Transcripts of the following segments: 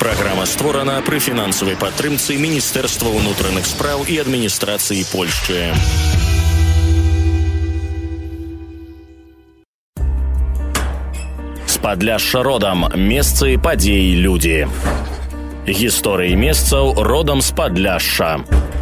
Праграма створана пры фінансавай падтрымцы Міністэрства ўнутраных спраў і адміністрацыі Польшчы. З Падляшша родам. Месцы, падзеі, людзі. Гісторыі месцаў родам з Падляшша.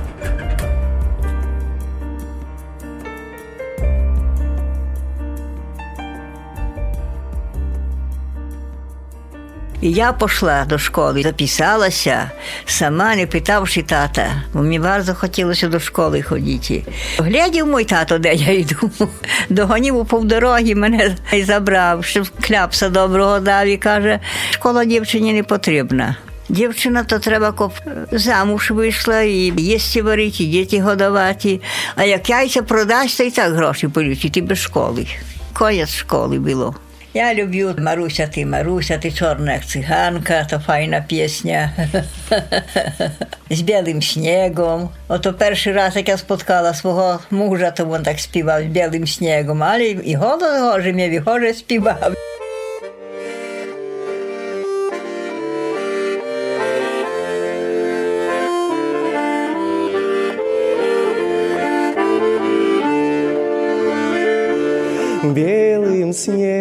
І я пішла до школи, записалася, сама не питавши тата, бо мені дуже хотілося до школи ходити. Глядів мій тато, де я йду, догонів у півдороги, мене і забрав, щоб кляпса доброго дав і каже, школа дівчині не потрібна. Дівчина то треба, щоб замуж вийшла, і їсти варити, і діти годувати. А як яйця продасть, то і так гроші полють, і ти без школи. Конець школи було. Я люблю Маруся, ти чорна як циганка, то файна пісня. З білим снігом. Ото перший раз, як я споткала свого мужа, то він так співав з білим снігом, але і голос гоже мів, і гоже співав. Белым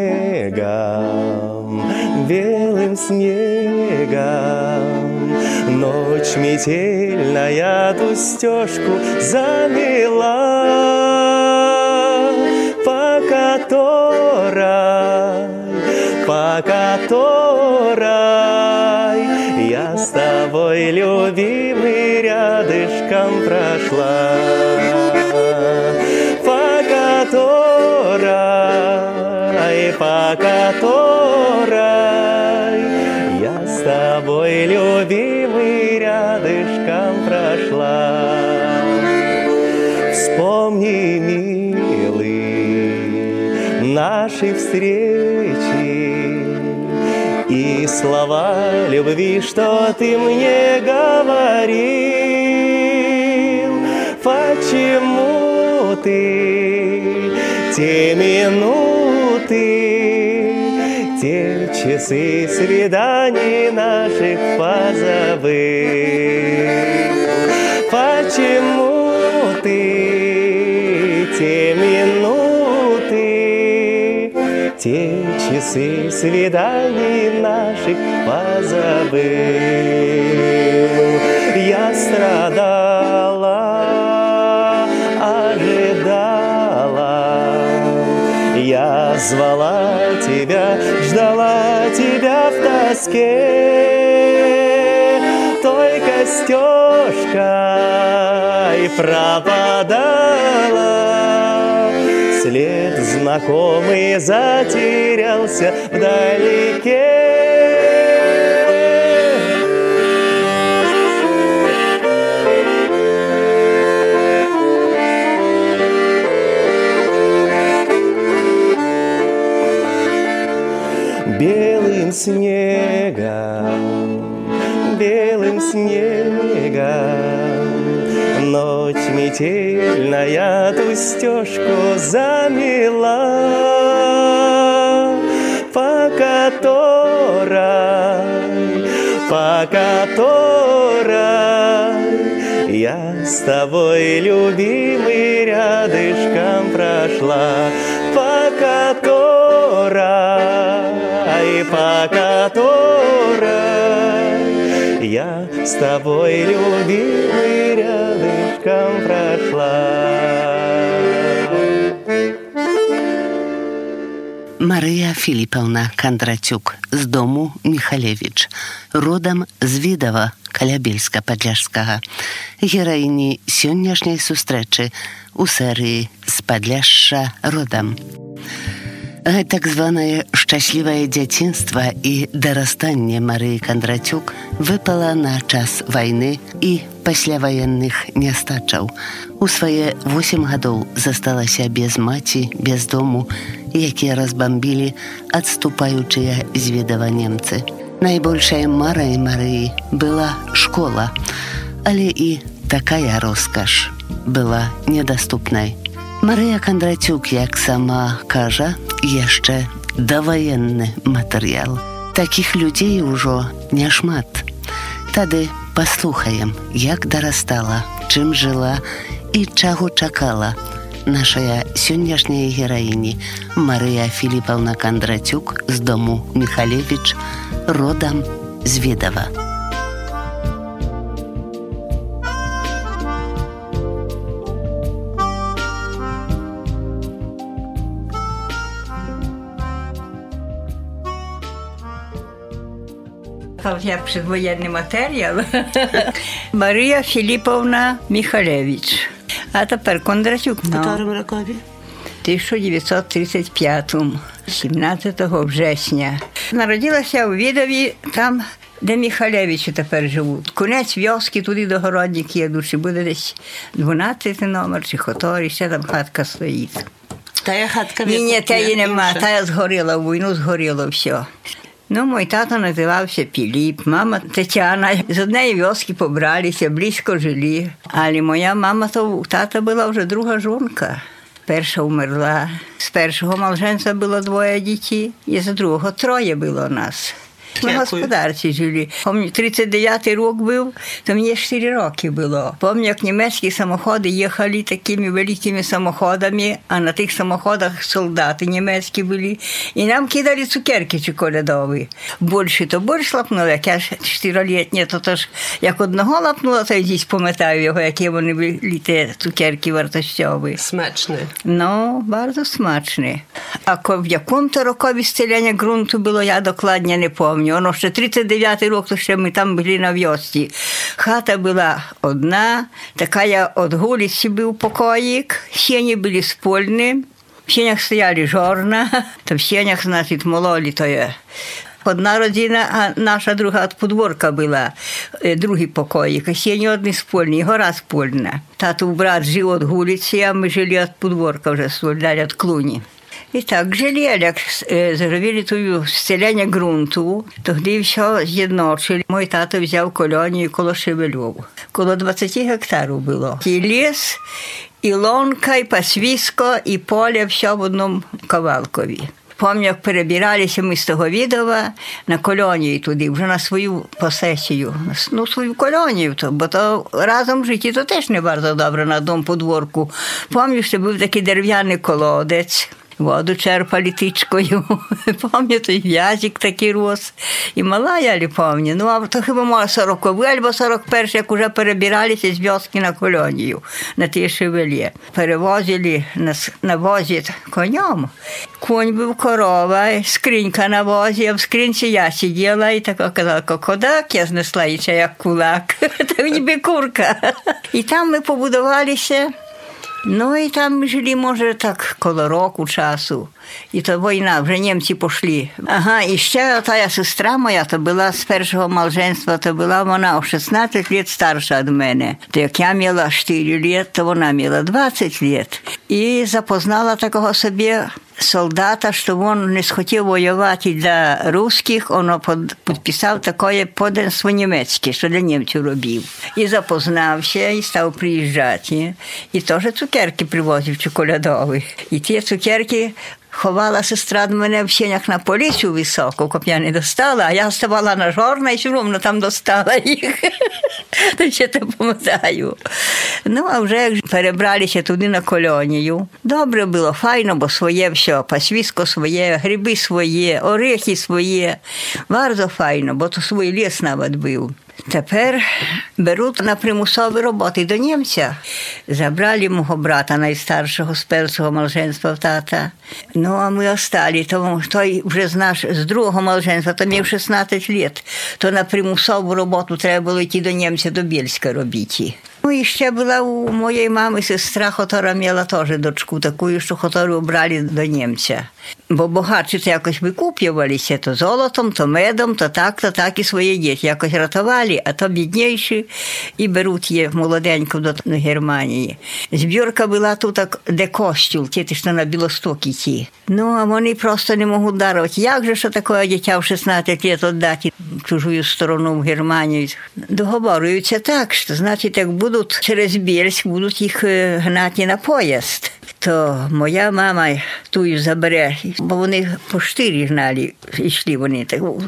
снегом, ночь метельная ту стежку замела, по которой я с тобой, любимый, рядышком прошла, по которой я с тобой, любимый, рядышком прошла. Вспомни, милый, наши встречи и слова любви, что ты мне говорил. Почему ты те минуты, те часы свиданий наших позабыл? Почему ты те минуты, те часы свиданий наших позабыл? Я страдала, ожидала, я звала тебя, ждала тебя в тоске, только стежкой пропадала, след знакомый затерялся вдалеке. Белым снегом, ночь метельная ту стежку замела, по которой я с тобой, любимый, рядышком прошла, по которой я с тобой, любимый, рядышком прошла. Марыя Філіпаўна Кандратюк з дому Міхалевіч, родам з Відава, каля Бельска-Падляшскага, гераіні сённяшняй сустрэчы у серыі «З Падляшша родам». Так званае шчаслівае дзяцінства і дарастанне Марыі Кандратюк выпала на час вайны і пасляваенных нястачаў. У свае 8 гадоў засталася без маці, без дому, якія разбамбілі адступаючыя з Відава немцы. Найбольшай марай Марыі была школа, але і такая роскаш была недаступнай. Марыя Кандратюк, як сама кажа, яшчэ даваенны матэрыял. Такіх людзей ужо няшмат. Тады паслухаем, як дарастала, чым жыла і чаго чакала нашая сённяшняя гераіні Марыя Філіпаўна Кандрацюк з дому Міхалевіч, родам з Відава. Як przedwojenny матеріал. Марія Філіпівна Міхалевич. А тепер Кондрацюк. В якому році? 1935-му, 17 вересня. Народилася у Відові, там, де Міхалевичі тепер живуть. Конець вьоски, туди до Городники їдуть, буде десь 12 номер, чи хоторі, ще там хатка стоїть. Тая хатка? Ні, тієї нема, тая згоріла, в війну згоріло все. Ну, мій тато називався Піліп, мама Тетяна. З однієї вьоски побралися, близько жили. Але моя мама, то у тата була вже друга жонка. Перша умерла. З першого малженства було 2 дітей, і з другого 3 було нас. Ми в господарці жили. Пам'ятаю, 39-й рік був, то мені 4 роки було. Пам'ятаю, як німецькі самоходи їхали такими великими самоходами, а на тих самоходах солдати німецькі були. І нам кидали цукерки чоколядові. Більше то більше лапнули, як я 4-літня, то тож як одного лапнула, то й десь пам'ятаю його, які вони були ті цукерки вартощові. Смачні. Ну, дуже смачні. А в якому-то рокові стеляння ґрунту було, я докладно не пам'ятаю. Воно ще 39-й рік, то ще ми там були на вьосці. Хата була одна, така від вулиці був покоїк, сіні були спільні, в сінях стояли жорна, то в сінях, значить, мололи то є. Одна родина, а наша друга від подворка була, другий покоїк, а сіні одні спільні, гора спільна. Тату брат жив від вулиці, а ми жили від подворка вже, від клуні. І так, жили, як зробили ту стеляння ґрунту, тоді все з'єдночили. Мой тато взяв колонію коло Шевельову. Коло 20 гектарів було. І ліс, і лонка, і пасвісько, і поле, все в одному кавалкові. Пам'ятаю, як перебиралися ми з того Відова на колонію туди, вже на свою посесію. Ну, свою колонію, бо то разом в житті то теж не дуже добре на одному подворку. Пам'ятаю, що був такий дерев'яний колодець. Воду черпали тичкою. Пам'ятаю, в'язик такий рос. І мала я не пам'ятаю. Ну, а то хіба мала 40-й або 41-й, як вже перебиралися з вьоски на колонію, на ті Шевелі. Перевозили на возі конем. Конь був корова, скринька на возі, а в скринці я сиділа і так казала, кокодак, я знесла її як кулак. Так ніби курка. І там ми побудувалися. Ну, і там ми жили, може, так, коло року часу. І то війна, вже німці пішли. Ага, і ще та сестра моя, то була з першого малженства, то була вона о 16 років старша від мене. То як я мала 4 роки, то вона мала 20 років. І запознала такого собі солдата, що він не схотів воювати для русських, він підписав таке подданство німецьке, що для німців робив. І запознався, і став приїжджати. І теж цукерки привозив чоколядові. І ті цукерки ховала сестра до мене в сінях на полицю високо, щоб я не достала, а я ставала на жорна і все одно там достала їх. То ще те пам'ятаю. Ну, а вже як перебралися туди на колонію. Добре було, файно, бо своє все, пасвісько своє, гриби свої, орехи свої. Дуже файно, бо то свій ліс навіть був. Тепер беруть на примусові роботи до німця. Забрали мого брата найстаршого з першого малженства тата. Ну, а ми остали. Тому той вже з другого малженства, то мав 16 років. То на примусову роботу треба було йти до німця, до Бєльська робити. Ну, і ще була у моєї мами сестра, яка мала теж дочку таку, що яку брали до німця. Бо багатші то якось викуплювалися, то золотом, то медом, то так і свої діти якось рятували, а то бідніші і беруть їх молоденьку до Германії. Збірка була тут, де костюл, ті, що на Білостокі ті. Ну, а вони просто не можуть дарувати. Як же, що таке дитя в 16 років віддати в чужу сторону в Германію? Договорюються так, що, значить, як будуть через Бєльськ, будуть їх гнати на поїзд. То моя мама тую забере бо вони по 4 гнали, йшли вони.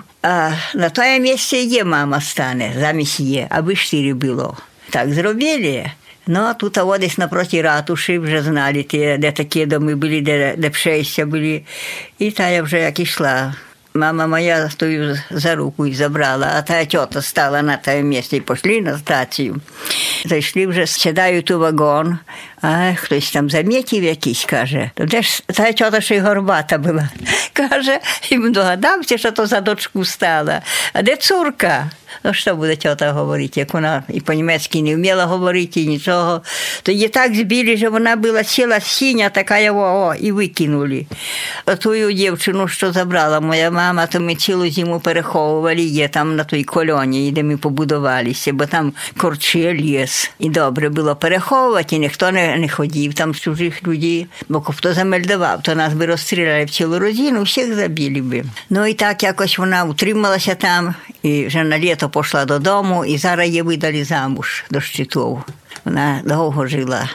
А на тому місці є мама стане, замість є, аби 4 було. Так зробили. Ну, а тут десь напроти ратуші вже знали, де такі доми були, де пшейся були. І та я вже як йшла. Мама моя стою за руку і забрала, а та тьота стала на тому місці і пішли на стацію. Зайшли вже, сідають у вагон, а хтось там замітив якийсь, каже, де ж та тьота ще й горбата була. Каже, і догадався, що то за дочку стала. А де цурка? Ну, що буде тьота говорити, як вона і по-німецьки не вміла говорити, і нічого. То її так збили, що вона була ціла синя, така його, і викинули. А ту дівчину, що забрала моя мама, то ми цілу зиму переховували її там на той колонії, де ми побудувалися, бо там корчі, ліс. І добре було переховувати, і ніхто не ходив там з чужих людей, бо хто замельдував, то нас би розстріляли в цілу родину, всіх забили би. Ну і так якось вона утрималася там, і вже на літо пішла додому, і зараз її видали замуж до Щитов. Вона довго жила.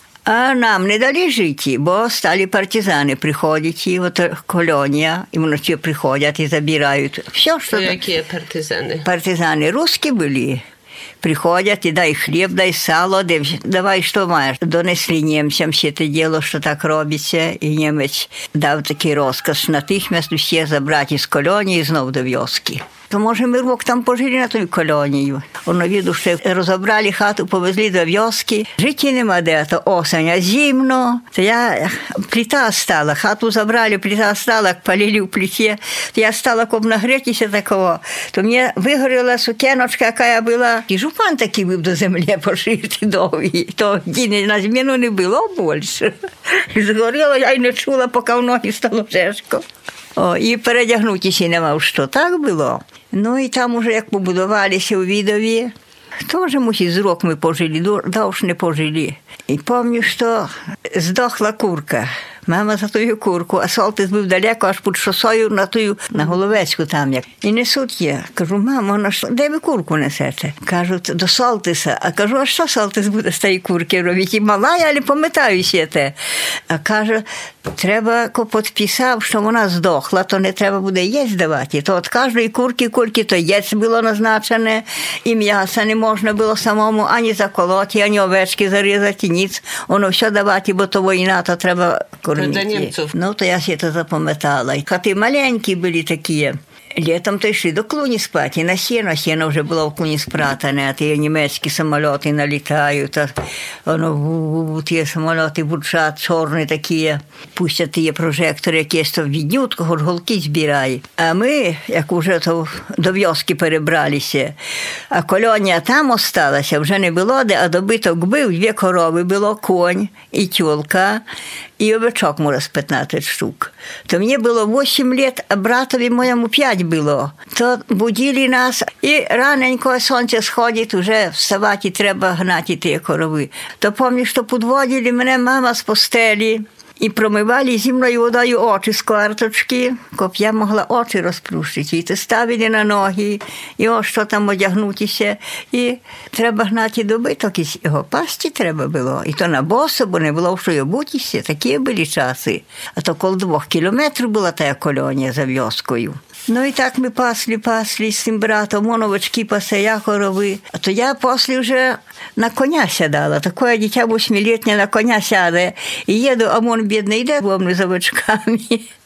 А нам не дали жити, бо стали партизани приходять, і от колонія, і вночі приходять і забирають. Все, що... Які партизани? Партизани русські були. Приходять і дай хліб, дай сало, давай, що маєш. Донесли німцям все те діло, що так робиться, і німець дав такий розказ на тих міст всіх забрати із колонії знов до вёски. То, може, ми рок там пожили на той колонію. Воно віду, що розібрали хату, повезли до вёски. Жити нема де, то осень, а зимно. То я, плита стала, хату забрали, плита стала, палили в плиті. То я стала, коб нагрітися такого. То мені вигоріла сукеночка, яка я була. І жупан такий був до землі пошити довгий. То на зміну не було більше. Згоріло, я й не чула, поки в ноги стало тяжко. І передягнутися нема в що. Так було. Ну і там уже як побудувалися у Відові, то вже, мусить, з рок ми пожили, довж не пожили. І пам'ятаю, що здохла курка. Мама за тою курку, а Солтис був далеко, аж під шосою на Головецьку там як. І несуть є. Кажу, мамо, де ви курку несете? Кажуть, до Солтиса. А кажу, а що Солтис буде з тієї курки робити? І мала, але пам'ятаюся те. А каже, треба, підписав, що вона здохла, то не треба буде їсть давати. То від кожної курки, то їсть було назначене, і м'яса не можна було самому ані заколоти, ані овечки зарізати, ніц. Воно все давати, бо то війна, то треба кормити. Ну, то я все це запам'ятала. Хати маленькі були такі. Літом то йшли до клуні спати, на сіно вже було в клуні спратане, а ті німецькі самоліти налітають, а воно ті самоліти бурчать, чорні такі, пустять ті прожектори, якісь то віднють, кого ж голки збирають. А ми, як уже то до вёски перебралися, а колонія там осталася, вже не було де, а добиток був, 2 корови було, конь і тюлка, і овечок, може, з 15 штук. То мені було 8 лет, а братові моєму 5 було. То будили нас, і раненько сонце сходить, вже вставати треба гнати ті корови. То пам'ятаю, що підводили мене мама з постелі і промивали зимною водою очі з кварточки, щоб я могла очі розплющити. І то ставили на ноги, і ось що там одягнутися. І треба гнати добиток, і його пасти треба було. І то на босо, бо не було що й обутися. Такі були часи. А то коло 2 кілометрів була та колонія за вёскою. Ну і так ми пасли з цим братом, он овечки пасе, я корови. А то я після вже на коня сядала. Таке дитя 8-літнє на коня сяде. І їду, а он бідний йде вовну з овечками.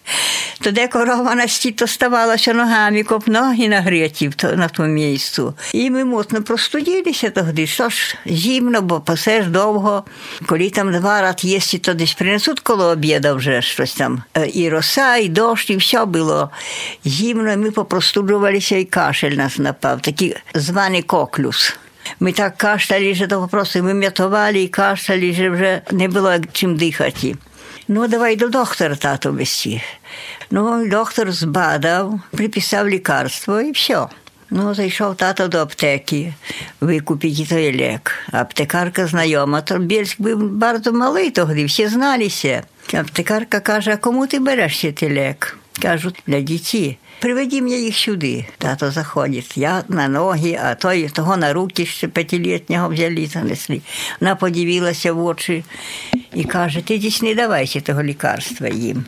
То де корова на стіт ставалася ногами, коп ноги нагріті на тому місцю. І ми моцно простудилися тоді. Що ж, зимно, бо пасеш довго. Коли там 2 рази їсти, то десь принесуть коло обіду вже щось там. І роса, і дощ, і все було. Зимно ми попростуджувалися, і кашель нас напав. Такий званий коклюс. Ми так кашляли, що то просто вим'ятували і кашляли, що вже не було чим дихати. Ну, давай до доктора тато вести. Ну, доктор збадав, приписав лікарство і все. Ну, зайшов тато до аптеки, викупити той лік. Аптекарка знайома, то Бєльськ був дуже малий тоді, всі зналися. Аптекарка каже, а кому ти береш цей лік? Кажуть, для дітей. Приведи мені їх сюди. Тато заходить. Я на ноги, а того на руки ще 5-літнього взяли, занесли. Вона подивилася в очі і каже, ти десь не давайся того лікарства їм.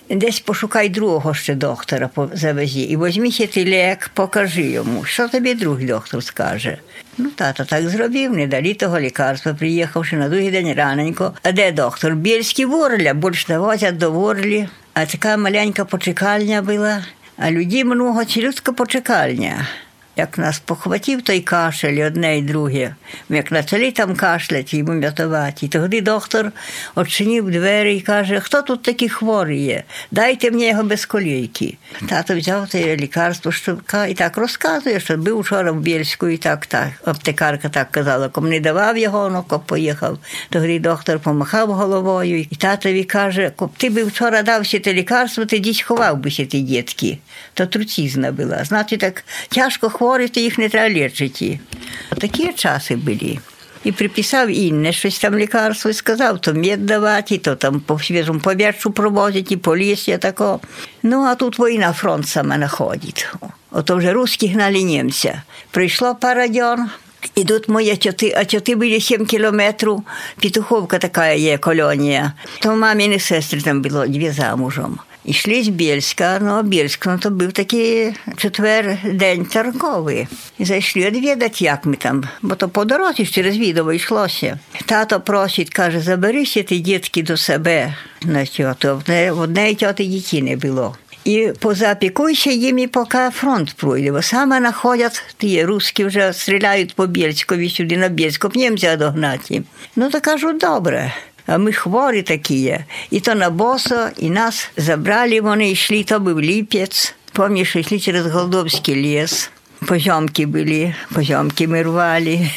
десь пошукай другого ще доктора по завезі. І візьміть цей лік, покажи йому, що тобі другий доктор скаже. Ну, тато так зробив, не дали того лікарства, приїхавши на другий день раненько. А де доктор? Більський в Орлі, більш довозять до Орлі. А така маленька почекальня була, а людей много, цілютка почекальня. Як нас похватив той кашель, одне і друге, як почали там кашляти і м'ятувати, тоді доктор відчинив двері і каже, хто тут такий хворий є? Дайте мені його без колійки. Тато взяв те лікарство і так розказує, що був вчора в Бєльську, і так, аптекарка так казала, кому не давав його, ну, коп поїхав. Тоді доктор помахав головою, і татові каже, коп ти би вчора дав всі те лікарство, ти десь ховав би ті дітки. То труцизна була. Значить, так тяжко хворі, то їх не треба лічити. Такі часи були. І приписав інне щось там лікарство, і сказав, то мед давати, то там по свіжому повітрю провозити, і по лісі тако. Ну, а тут війна, фронт саме находить. Ото вже русські гнали німця. Прийшло пара днів, ідуть мої тьоти, а тьоти були 7 кілометрів, Петуховка така є, колонія. То маміни сестри там було 2 замужем. Ішли з Бєльська, ну, Бєльськ, ну, то був такий четвер день торговий. І зайшли відвідати, як ми там, бо то по дорозі через Відово йшлося. Тато просить, каже, заберися ті дітки до себе на тьоту. В одній тьоти дітей не було. І позапікуйся їм, і поки фронт пройде. Бо саме знаходять, ті русські вже стріляють по Бєльськові сюди на Бєльську, німця догнати. Ну, то кажуть, добре. А ми хворі такі є. І то на босо, і нас забрали, вони йшли, то був Ліпець. Пам'ятаєш, йшли через Голдовський ліс. Позьомки були, позьомки ми рвали.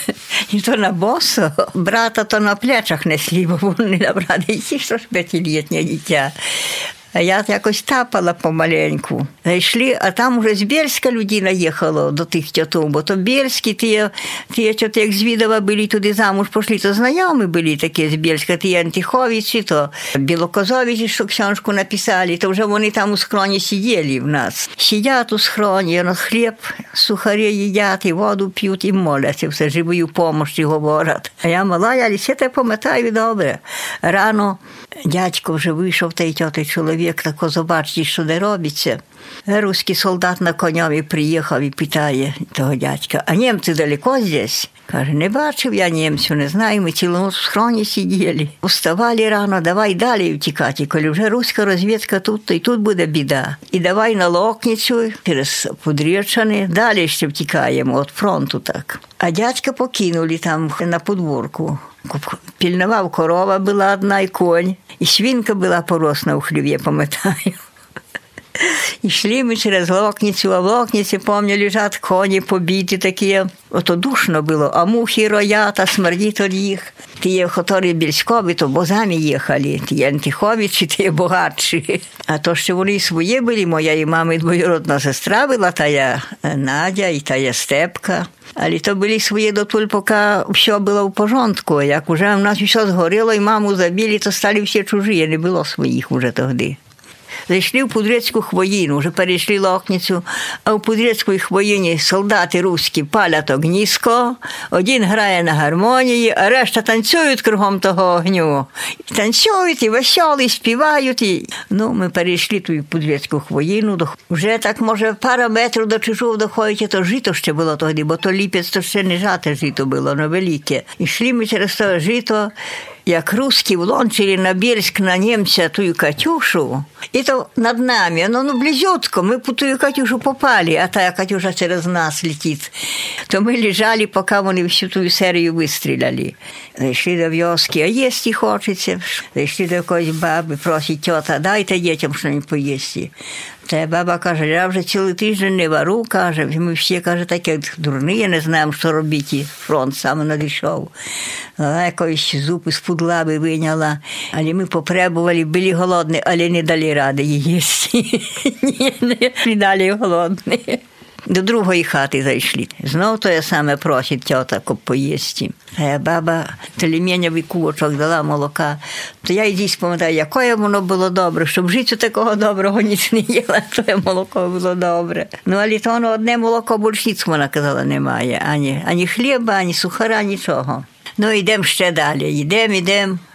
І то на босо. Брата то на плечах несли, бо вони набрали, і що ж 5-літнє дитя. А я якось тапала помаленьку. Зайшли, а там уже з Бєльська людина їхала до тих тьотов, бо то Бєльські, ті тьоти, як з Відова були, туди замуж пішли, то знайомі були такі з Бєльська, ті Антиховичі, то Білокозовичі, що книжку написали, то вже вони там у схроні сиділи в нас. Сидять у схроні, хліб, сухарі їдять, і воду п'ють, і моляться, все живою помощі говорять. А я мала, я все те пам'ятаю добре. Рано дядько вже вийшов, той тьотий чоловік, тако побачить, що де робиться. Русський солдат на коньові приїхав і питає того дядька, а німці далеко здесь? Каже, не бачив я німців, не знаю, ми цілу ніч в схроні сиділи. Уставали рано, давай далі втікати, коли вже руська розвідка тут, то й тут буде біда. І давай на Локницю, через Подріччини, далі ще втікаємо, від фронту так. А дядька покинули там на подворку. Пільнував, корова була одна, і конь, і свинка була поросна у хліві, пам'ятаю. Йшли ми через Локницю, а в Локниці, пам'ятаю, лежать коні побиті такі. Ото душно було, а мухи роять, а смердить від їх. Ті, які Бєльськові, то бозами їхали, ті Антиховичі, ті багатші. А то, що вони свої були, моєї мами двоюродна сестра була, тая Надя і тая Степка. Але то були свої дотуль, поки все було в порządku. Як уже в нас все згоріло і маму забили, то стали всі чужі, не було своїх уже тоді. Зайшли в Пудрецьку хвоїну, вже перейшли Локницю, а в Пудрецькій хвоїні солдати руські палять огніско, один грає на гармонії, а решта танцюють кругом того огню. Танцюють, і веселі, співають. І... Ну, ми перейшли ту Пудрецьку хвоїну, вже так, може, пара метрів до чужого доходить, то жито ще було тоді, бо то Ліпець, то ще не жате жито було, но велике. Ішли ми через то жито, як русські влончили на Бєльськ на німця ту Катюшу, і то над нами, ну близьотко, ми по ту Катюшу попали, а та Катюша через нас летить. То ми лежали, поки вони всю ту серію вистріляли. Зайшли до вёски, а їсти хочеться. Зайшли до якоїсь баби, просить тьота, дайте дітям щось поїсти. Та баба каже, я вже цілий тиждень не вару, каже, ми всі, каже, такі дурні, не знаємо, що робити, фронт саме надійшов. Якось зуби з пудлаби виняла, але ми попробували, були голодні, але не дали ради їсти. Ні, не дали голодні. До другої хати зайшли. Знов то я саме просить тьота, коб поїсти. А баба телем'янявий кулочок дала молока. То я і дійсно пам'ятаю, яке воно було добре, щоб в житті такого доброго ніч не їла, то молоко було добре. Ну, але то воно одне молоко, більш ніц, вона казала, немає. Ані хліба, ані сухара, нічого. Ну, йдемо ще далі. Йдемо,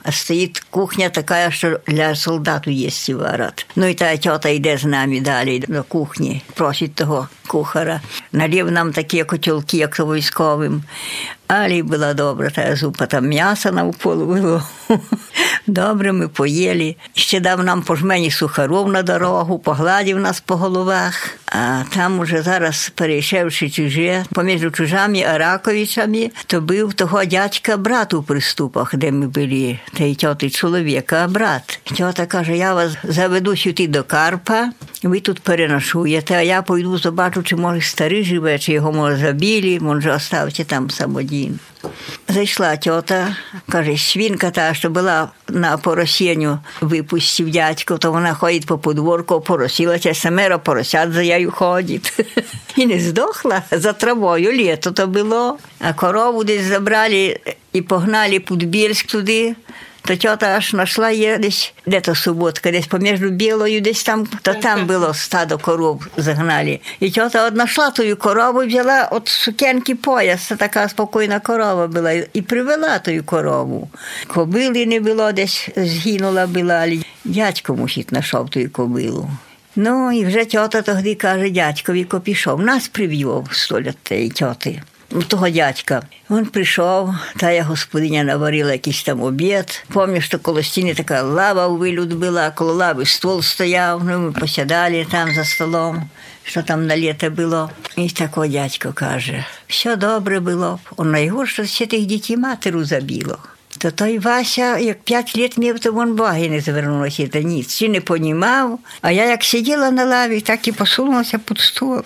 а стоїть кухня така, що для солдату їсти варять. Ну і та тьота йде з нами далі до кухні, просить того кухара. Налів нам такі котілки, як військовим. Але була добра та зупа, там м'яса навколо було. Добре, ми поїли. Ще дав нам по жмені сухарів на дорогу, погладив нас по головах. А там уже зараз, перейшовши чуже, поміж чужами Араковичами, то був того дядька брат у приступах, де ми були. Та й тьоти чоловіка, брат. Тьота каже, я вас заведу сюди до Карпа, ви тут переношуєте, а я пойду побачу, чи може старий живе, чи його може забили, може оставте там сам один. Зайшла тьота, каже, свинка та, що була на поросінню, випустив дядько, то вона ходить по подворку, поросилася, самеро поросят за нею ходить. І не здохла за травою, літо то було. А корову десь забрали і погнали під Більськ туди. То тьота аж знайшла її десь, де-то Суботка, десь поміж Білою, десь там, то там було стадо коров загнали. І тьота знайшла тою корову і взяла от сукенки пояс, така спокійна корова була, і привела тою корову. Кобили не було, десь згинула була, дядько мусить знайшов тою кобилу. Ну, і вже тьота тоді каже дядькові, пішов, нас привів столь от тієї тьоти. Того дядька. Він прийшов, та я господиня наварила якийсь там обід. Пам'ятаю, що коло стіни така лава у вилюд була, коло лави стол стояв, ну ми посідали там за столом, що там на літо було. І такий дядько каже, все добре було, он найгорше, що тих дітей матеру забило. То той Вася, як 5 років мав, то він баги не звернулося, та ніц, чи не понімав. А я як сиділа на лаві, так і посунулася під стол.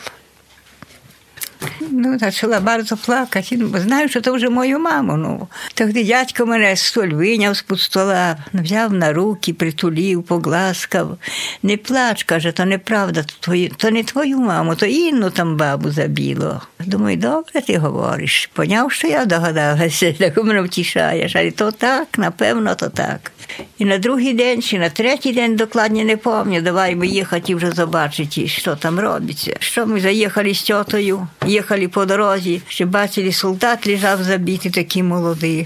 Ну, почала дуже плакати, бо знаю, що це вже мою маму. Ну. Тоді дядько мене столь виняв з-під стола, взяв на руки, притулив, погласкав. Не плач, каже, то неправда, то не твою маму, то інну там бабу забило. Думаю, добре ти говориш. Поняв, що я догадалася, так мене втішаєш. Але то так, напевно, то так. І на другий день, чи на третій день, докладно не пам'ятаю, давай ми їхати вже побачити, що там робиться. Що ми заїхали з тьотою, їхали по дорозі, ще бачили, солдат лежав забитий, такий молодий.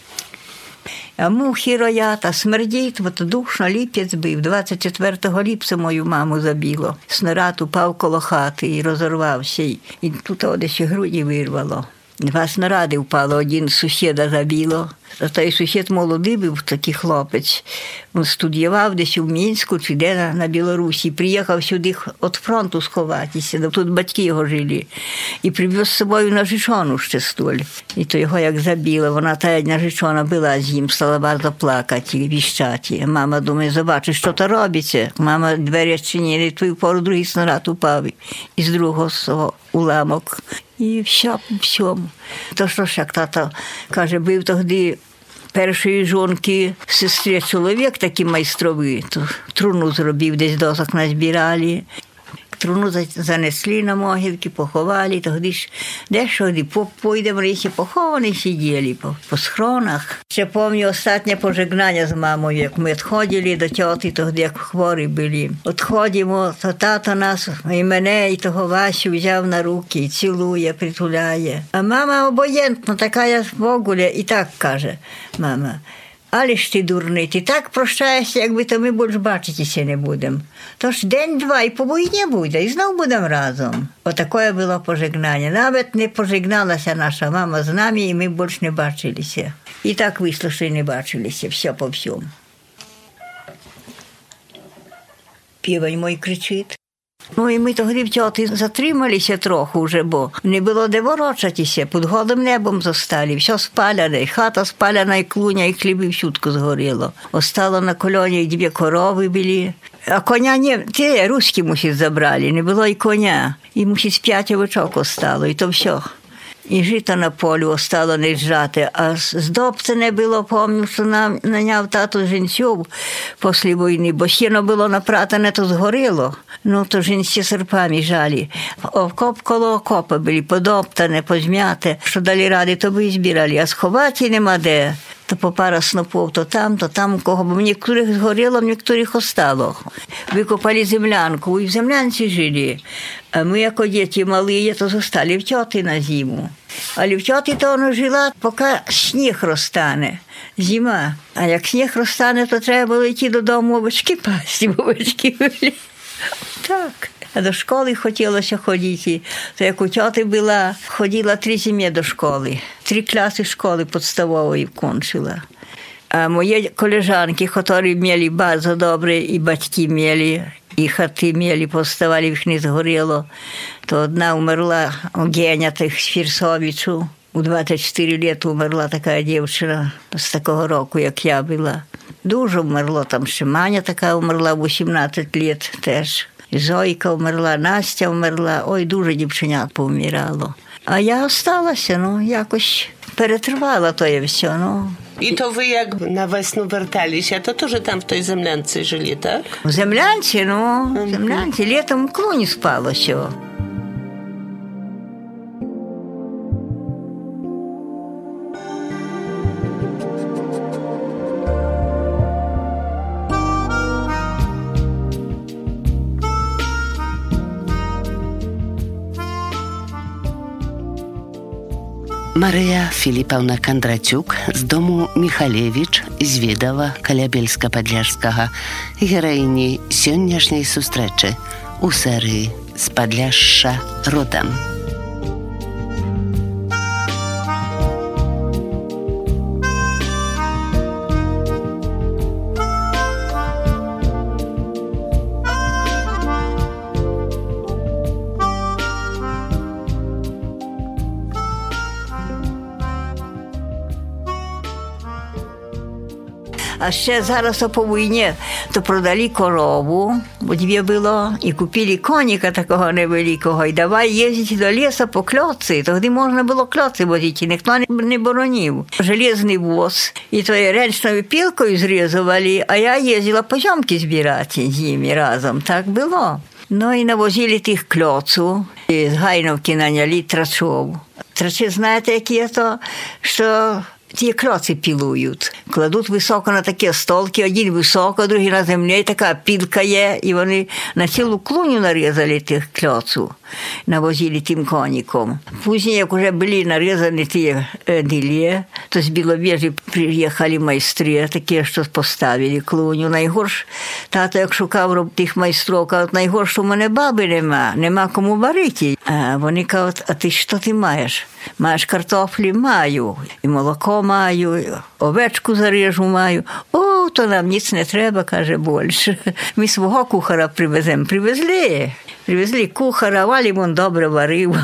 А мухи роять, а смердить, бо то душно ліпець бив. 24-го ліпця мою маму забило. Снаряд упав коло хати і розорвався. І тут десь груді вирвало. 2 снаряди впало, один сусіда забило. А той сусід молодий був, такий хлопець. Він студіював десь у Мінську, чи де на Білорусі. Приїхав сюди від фронту сховатися. Тут батьки його жили. І привез з собою нажичону ще столь. І то його як забило. Вона та нажичона була з ним, стала дуже плакати, віщати. Мама думає, забачиш, що то робиться. Мама двері чинили, твою пору другий снаряд упав. І з другого свого уламок. І все по всьому. То що ж, як тато каже, був тоді першої жонки сестри чоловік такий майстровий, то труну зробив, десь досок назбирали. Труну занесли на могилки, поховали, тоді ж дещо пойдемо, і поховані сиділи по схронах. Ще пам'ятаю останнє пожигнання з мамою, як ми відходили до тьоти, тоді як хворі були. Відходимо, то тато нас, і мене, і того Васю взяв на руки, і цілує, притуляє. А мама обоєнтна, така я вогуля, і так каже, мама, але ж ти дурний, ти так прощаєшся, якби то ми більше бачитися не будемо. Тож день-два і по війні буде, і знов будемо разом. Отаке було пожигнання. Навіть не пожигналася наша мама з нами, і ми більше не бачилися. І так вийшло, що й не бачилися, все по всьому. Півень мой кричить. Ну і ми тоді в тьоті затрималися трохи вже, бо не було де ворочатися, під голим небом зостали, все спалене, хата спалена, і клуня, і хліб, і всютко згоріло. Остало на кольоні 2 корови були, а коня не, ті руські, мусить, забрали, не було і коня, і, мусить, 5 овечок остало, і то все. І жито на полі остало не зжати, а здобцене було, пам'ятаю, що наняв тато жінців після війни, бо сіно було напратане, то згоріло. Ну, то жінці серпами жали. Окоп коло окопа були, подоптане, позмяте. Що далі ради, то би і збирали, а сховати нема де. То по пара снопов, то там, у кого. Бо в некоторих згоріло, в некоторих остало. Викопали землянку, і в землянці жили. А ми, як діти малі, то зостали в тьоти на зиму. Але в тьоті то вона жила, поки сніг розтане. Зима. А як сніг розтане, то треба було йти додому овочки пасти, бо овочки були. Так. А до школи хотілося ходити. То як у тьоти була, ходила 3 зими до школи. 3 класи школи підставової кончила. А мої колежанки, які мали дуже добре, і батьки мали, і хати мали, поставали, їх не згоріло, то одна умерла, Огеня тих Фірсовичу. У 24 літа умерла така дівчина з такого року, як я була. Дуже умерло, там ще Маня така умерла, 18 літ теж. Зойка умерла, Настя умерла, ой, дуже дівчинят повмирало. А я осталася, якось перетривала то все, I to wy jak na wesnu wерталися, to też tam w tej землянці жили, так? В землянці, в землянці, літом в клуні спалося. Марыя Філіпаўна Кандрацюк з дому Міхалевіч з Відава каля Бельска-Падляшскага, гераїні сённяшняй сустрэчы у серыі «З Падляшша родам». А ще зараз по війні то продали корову, бо 2 було, і купили коніка такого невеликого, і давай їздити до лісу по кльоці. Тоді можна було кльоці возити, ніхто не боронив. Железний воз, і то речною пілкою зрізували, а я їздила поземки збирати з ними разом. Так було. І навозили тих кльоців, і з Гайновки наняли трачов. Трачи, знаєте, які є то, що... Ті кльоці пілують. Кладуть високо на такі столки, один високо, другий на землі, і така пілка є, і вони на цілу клуню нарізали тих кльоців, навозили тим коніком. Пізніше, як вже були нарізані ті ділі, то з Біловежі приїхали майстри, такі, що поставили клуню. Найгорш, тато, як шукав тих майстрів, кажуть, найгорш, у мене баби нема кому варити. А вони кажуть, а ти що ти маєш? Маєш картофлі? Маю. І молоко маю, і овечку заріжу маю. О, то нам ніц не треба, каже, більше. Ми свого кухара привеземо. Привезли кухара, Валі він добре варив.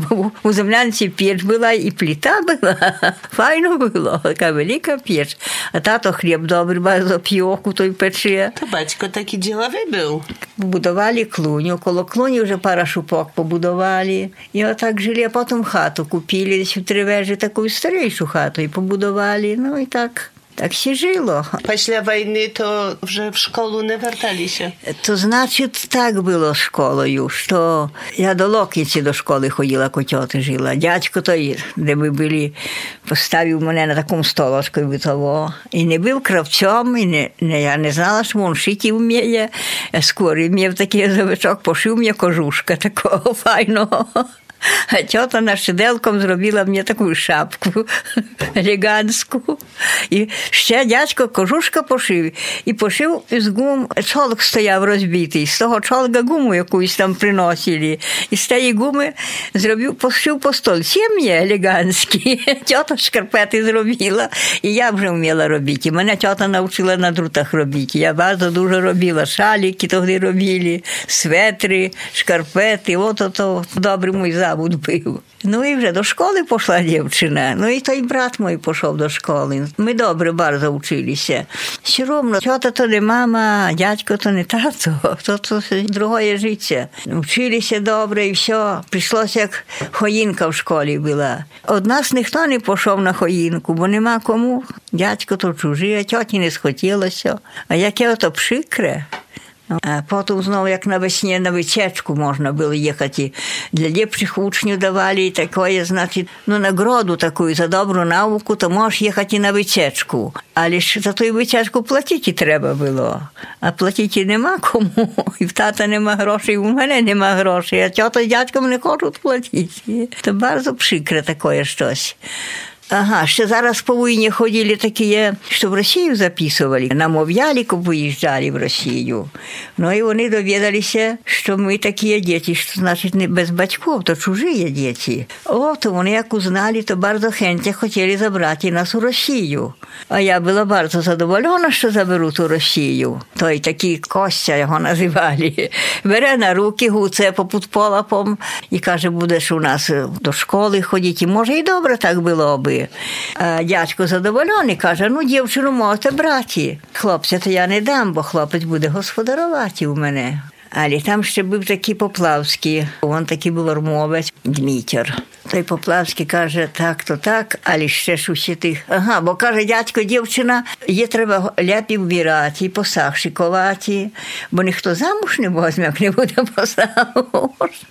У землянці піч була і плита була. Файно було, така велика піч. А тато хліб добрий, bardzo п'йоку той пече. To батько taki діловий був. Побудували клуню, коло клуні вже пара шупок побудували. І отак жили, а потім хату купили, десь в Тривежі таку старішу хату і побудували. І так się жило. Після війни то вже в школу не верталися? То значить так було з школою, що я до Локниці до школи ходила, котьоти жила. Дядько той, де ми були, поставив мене на такому столочку битово. І не був кравцем, і я не знала, що він шити вміє. Скорі вмів такий завичок, пошив мені кожушка такого файного. А тьота над шиделком зробила мені таку шапку елегантську. І ще дядько кожушка пошив. І пошив з гум, чолок стояв розбитий. З того чолка гуму якусь там приносили. І з тієї гуми пошив по столці мені елегантські. Тьота шкарпети зробила. І я вже вміла робити. Мене тьота навчила на друтах робити. Я багато дуже робила. Шаліки тоді робили, светри, шкарпети. Ото добрий мій забуд був. І вже до школи пішла дівчина. І той брат мій пішов до школи. Ми добре дуже вчилися. Все одно, тьота то не мама, дядько то не тато. То друге життя. Вчилися добре і все. Прийшлося, як хоїнка в школі була. Од нас ніхто не пішов на хоїнку, бо нема кому. Дядько то чужий, а тьоті не схотілося. А яке ото прикре. А потім знову, як навесні на витечку можна було їхати. Для ліпших учнів давали таке, значить, нагороду таку за добру науку, то можеш їхати на витечку. Але ж за ту витечку платити треба було. А платити нема кому. І в тата нема грошей, і у мене нема грошей. А тьота з дядьком не хочуть платити. Це дуже прикре таке щось. Ага, ще зараз по війні ходили такі, що в Росію записували. Нам Ов'яліку виїжджали в Росію. Ну і вони довідалися, що ми такі діти, що значить не без батьків, то чужі діти. От вони як узнали, то дуже хентя хотіли забрати нас у Росію. А я була дуже задоволена, що заберуть у Росію. Той такий Костя його називали. Бере на руки, гуце попід полапом і каже, будеш у нас до школи ходити. Може і добре так було би. А дядько задоволений, каже, ну, дівчину можете брати. Хлопця то я не дам, бо хлопець буде господарувати у мене. Але там ще був такий Поплавський, він такий був армовець, Дмитр. Той Поплавський каже, так, то так, але ще ж усі тих. Ага, бо каже, дядько, дівчина, їй треба ляпів вбирати, посаг шикувати, бо ніхто замуж не возьме, як не буде посагу.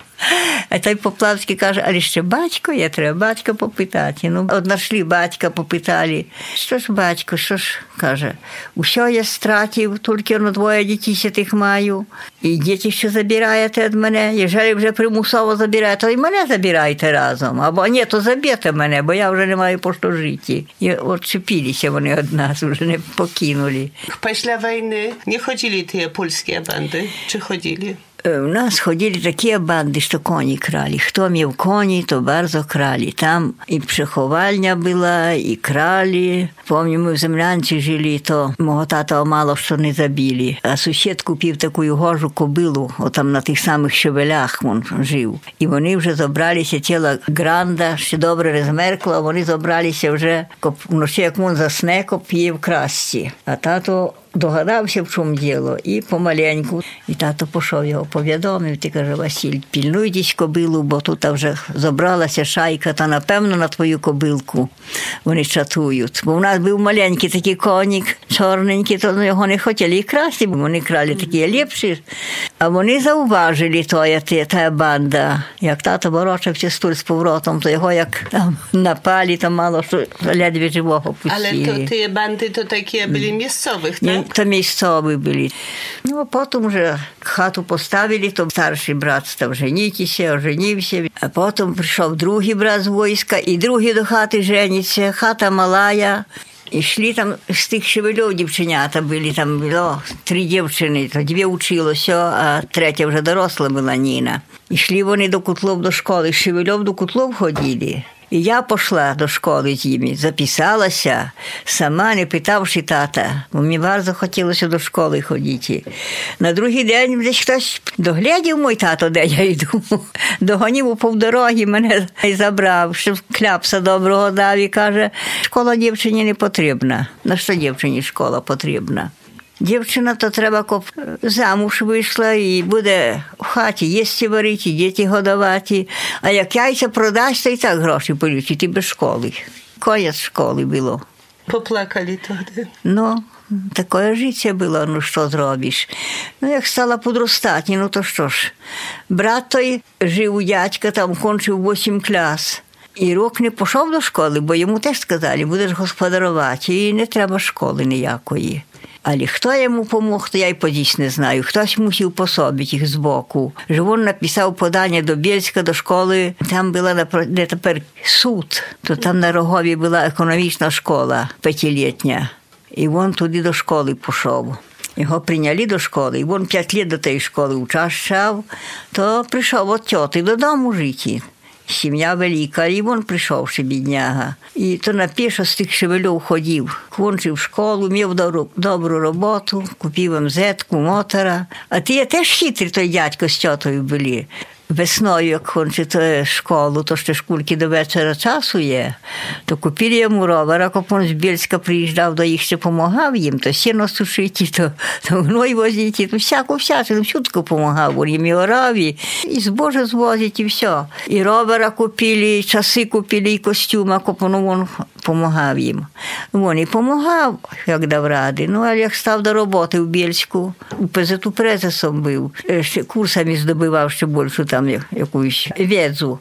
А той Поплавський каже, але ще батько є, треба батька попитати. Ну, от знайшли батька, попитали. Що ж батько, що ж, каже, усе я стратив, тільки на 2 дітей тих маю. І діти ще забираєте від мене. Якщо вже примусово забираєте, то і мене забирайте разом. Або ні, то заб'єте мене, бо я вже не маю по що жити. І відчепилися вони від нас, вже не покинули. Після війни не ходили ті польські банди? Чи ходили? У нас ходили такі банди, що коні крали. Хто мав коні, то дуже крали. Там і приховальня була, і крали. Пам'ятаю, ми в Землянці жили, то мого тата мало що не забили. А сусід купив таку гожу кобилу, отам на тих самих щавелях він жив. І вони вже забралися, тіла гранда, ще добре розмеркло, вони забралися вже, вночі, як він засне, коп'є в красці. А тато догадався, в чому діло, і помаленьку. І тато пішов його повідомив, ти каже, Василь, пільнуйтесь кобилу, бо тут вже забралася шайка, та напевно на твою кобилку вони чатують. Бо в нас був маленький такий конік, чорненький, то його не хотіли і красти, бо вони крали такі ліпші. А вони зауважили та банда. Як тато ворочався стуль з поворотом, то його як там напали, то мало що ледве живого пустили. Але то ті банди то такі були місцевих, так? То місцеві були. Ну, а потім вже хату поставили, то старший брат став женитися, оженився. А потім прийшов другий брат з війська, і другий до хати жениться. Хата малая. І йшли там з тих шевельов дівченята були, там було 3 дівчини, то 2 училося, а 3 вже доросла була Ніна. І йшли вони до Кутлов до школи, з шевельов до Кутлов ходили. І я пішла до школи з ними, записалася, сама не питавши тата, бо мені дуже хотілося до школи ходити. На другий день десь хтось доглядів мій тато, де я йду, догонів у півдороги, мене і забрав, щоб кляпса доброго дав і каже, школа дівчині не потрібна. На що дівчині школа потрібна? Дівчина, то треба, щоб замуж вийшла і буде в хаті їсти варити, діти годувати. А як яйця продасть, то і так гроші полічить, і без школи. Конець школи було. Поплакали тоді? Ну, таке життя було, ну що зробиш. Ну, як стала підростати, ну то що ж. Брат той жив у дядька, там кончив 8 клас. І рок не пішов до школи, бо йому теж сказали, будеш господарувати, і не треба школи ніякої. Але хто йому помог, то я й подійсно не знаю. Хтось мусив пособити їх збоку. Він написав подання до Бєльська, до школи. Там була, де тепер суд, то там на Рогові була економічна школа 5-літня. І він туди до школи пішов. Його прийняли до школи, і він 5 років до тієї школи учащав, то прийшов від тьоти додому жити. Сім'я велика, і він прийшов ще бідняга. І то на пішо з тих шевельов ходив. Кончив школу, мав добру роботу, купив МЗ-ку, мотора. А ті теж хитрі, той дядько з тьотою були. Весною, як кончить школу, то ще шкульки до вечора часу є, то купили йому ровера, коли він з Бєльська приїжджав, до їх ще допомагав їм, то сіно сушити, то гной возити, то всяку, всютку допомагав, він їм і ораві, і збоже звозити, і все. І ровера купили, і часи купили, і костюма, коли він допомагав їм. Він і допомагав, як дав ради. Ну, але як став до роботи в Бєльську, у ПЗТу презесом був, ще курсами здобивав ще більшу там якусь відзу.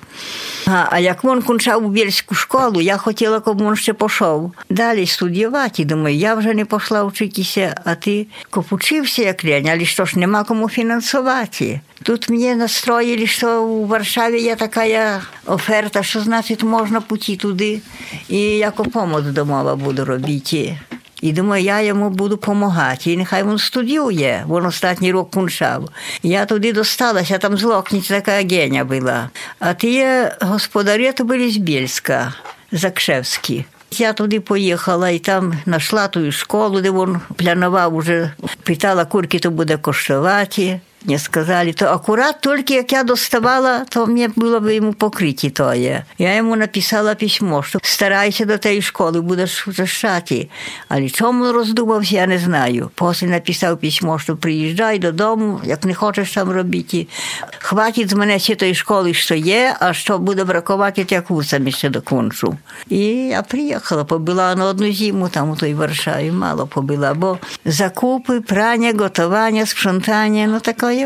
А як він кончав у Бєльську школу, я хотіла, щоб він ще пішов далі студіювати. Думаю, я вже не пішла вчитися, а ти копучився як лень, але що ж, нема кому фінансувати. Тут мне настроили, что в Варшаве є така оферта, що, значить, можна піти туди і яку допомогу домова буду робити. І думаю, я йому буду допомагати. І нехай він студіює, він останній рік кінчав. Я туди досталася, там з Локниці така геня була. А ті господарі то були з Бєльська, Закшевські. Я туди поїхала і там знайшла ту школу, де він планував, уже питала, скільки то буде коштувати. Мне сказали, то аккурат только як я доставала, то мне было бы ему покрытие тое. Я ему написала письмо, що старайся до тієї школи, будеш захищати. Але чому роздумався, я не знаю. Після написав письмо, що приїжджай додому, як не хочеш там робити. Хватить з мене ще тієї школи, що є, а що буде бракувати, я курсами ще докончу. І я приїхала, побула на одну зиму там у той Варшаві, мало побула, бо закупи, прання, готування, спрzątання, ну таке.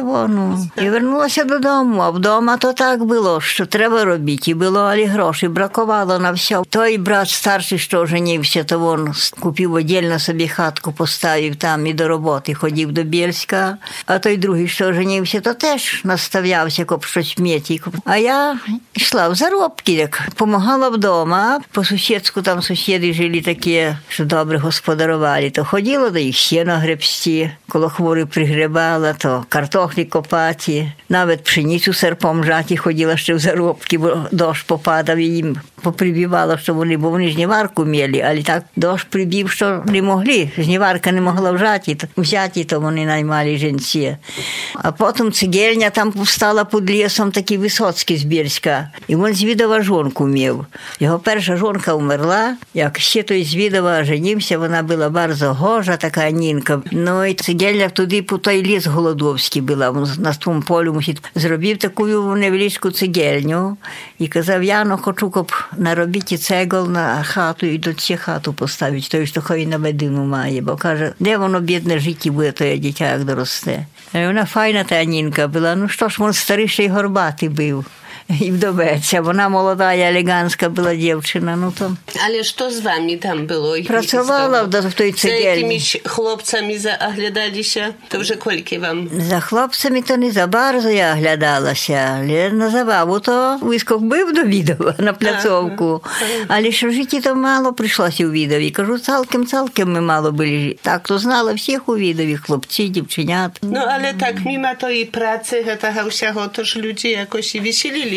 І вернулася додому, а вдома то так було, що треба робити. І було, але грошей бракувало на все. Той брат старший, що женився, то він купив віддільно собі хатку, поставив там і до роботи ходив до Бєльська. А той другий, що женився, то теж наставлявся, коп щось м'яти. А я йшла в заробки, як помагала вдома. По сусідську там сусіди жили такі, що добре господарували. То ходила до їх сіно гребсті, коло хвори пригребала, то картохлі копати, навіть пшеницю серпом жаті ходила ще в заробки, бо дощ попадав і їм поприбивало, що бо вони жніварку мали, але так дощ прибив, що не могли, жніварка не могла взяти, то вони наймали жінці. А потім цегельня там повстала під лісом, такий Висоцький з Бєльська, і він з Відова жонку мав. Його перша жонка умерла, як ще той з Відова женився, вона була дуже гожа, така нінка. Ну і цегельня туди по той ліс Голодовський була, на тому полю зробив таку невеличку цегельню і казав, я хочу, щоб наробити цегол на хату і до цієї хату поставити, той, що хай на медину має, бо каже, де воно бідне життя буде, то дитя, як доросте. І вона файна та Нінка була, ну що ж, він старіший і горбатий був. І вдовець, вона молода і елегантська була дівчина. Ну, то... Але що з вами там було? Працювала в той цегельні. За якимись хлопцями оглядалися? То вже скільки вам? За хлопцями то не забарзо я оглядалася, але на забаву то вискок бив до Відова на пляцовку. Але що в житті то мало прийшлося у Відові. Кажу, цалком ми мало були. Так, то знала всіх у Відові, хлопці, дівченят. Ну, але так, мимо тої праці, того всього, то ж люди якось і веселили.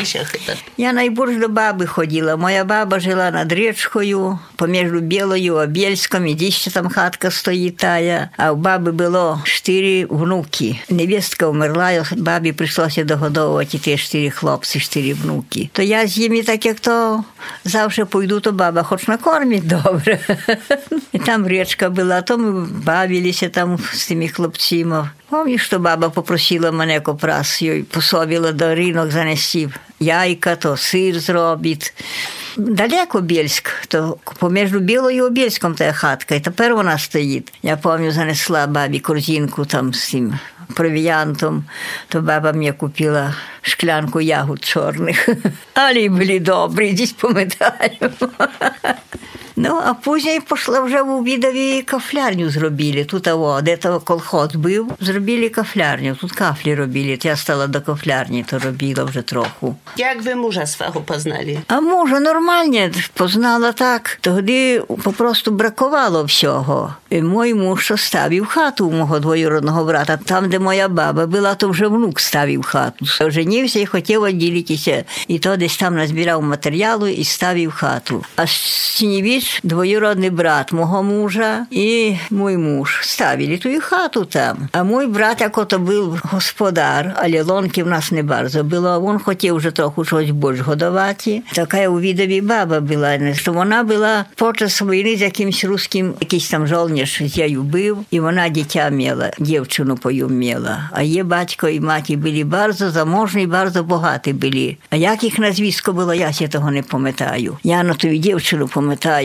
Я найбільше до баби ходила. Моя баба жила над річкою, поміж Білою і Бєльськом, і дійсно там хатка стоїть тая. А у баби було 4 внуки. Невістка умерла, бабі прийшлося догодовувати ті 4 хлопці, 4 внуки. То я з ними так, як то завжди пойду, то баба хоч накормить добре. І там річка була, то ми бавилися там з тими хлопцями. Пам'ятаю, що баба попросила мене раз, їй пособила до ринок занести яйка, то сир зробить. Далеко Бєльськ, то поміж Білою і Бєльськом та хатка, і тепер вона стоїть. Я пам'ятаю, занесла бабі корзинку там з цим провіантом, то баба мені купила шклянку ягод чорних. Але були добрі, десь пам'ятаю. Ну, а пізніше пішла вже у Відові кафлярню зробили. Тут, де то колхоз був, зробили кафлярню. Тут кафлі робили. Я стала до кафлярні, то робила вже трохи. Як ви мужа свого познали? А мужа нормально познала так. Тоді попросту бракувало всього. І мій муж ставив хату у мого двоюродного брата. Там, де моя баба була, то вже внук ставив хату. Женився і хотів відділитися. І то десь там назбирав матеріалу і ставив хату. А Синєвич, двоюродний брат мого мужа і мій муж ставили ту хату там. А мій брат, як ото був господар, але лонки в нас не дуже було, він хотів вже трохи щось більше годувати. Така у Відові баба була, що вона була подчас війни з якимсь русським, якийсь там жовніш з нею був, і вона дитя мала, дівчину пою мала. А її батько і маті були дуже заможні, дуже багаті були. А як їх назвісько було, я ще того не пам'ятаю. Я на ту дівчину пам'ятаю,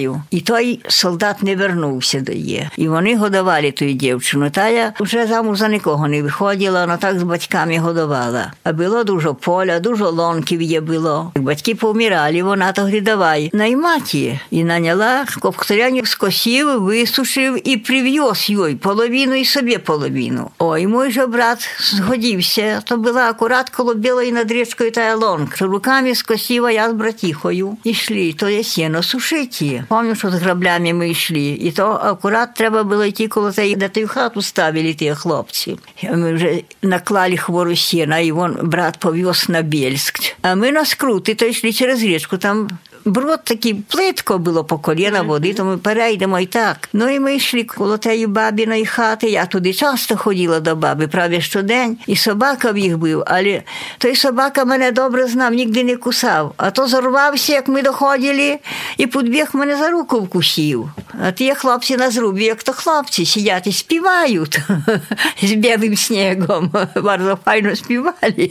мною. І той солдат не вернувся до її. І вони годували ту дівчину. Та я вже замуж за нікого не виходила, вона так з батьками годувала. А було дуже поля, дуже лонків є було. Як батьки повмирали, вона тоді давай наймати. І наняла копкторянів з косів, висушив і прив'яз їй половину і собі половину. Ой, мой же брат згодився. То була акурат коло білої над річкою та лонк. Руками з косів, а я з братіхою. Ішли, то є сіно сушити. Пам'ятаю, що з граблями ми йшли. І то акурат треба було йти коло тієї, де ту хату ставили ті хлопці. Ми вже наклали хвору сіна, і вон брат повез на Бєльськ. А ми на скрути, то йшли через річку, там брод такий, плитко було по коліна води, то ми перейдемо і так. Ну і ми йшли коло тієї бабіної хати, я туди часто ходила до баби, правда щодень, і собака в їх бив, але той собака мене добре знав, нігде не кусав, а то зорвався, як ми доходили, і підбіг мене за руку вкусив. А ті хлопці на зрубі, як то хлопці, сидять і співають з білим снігом, дуже файно співали.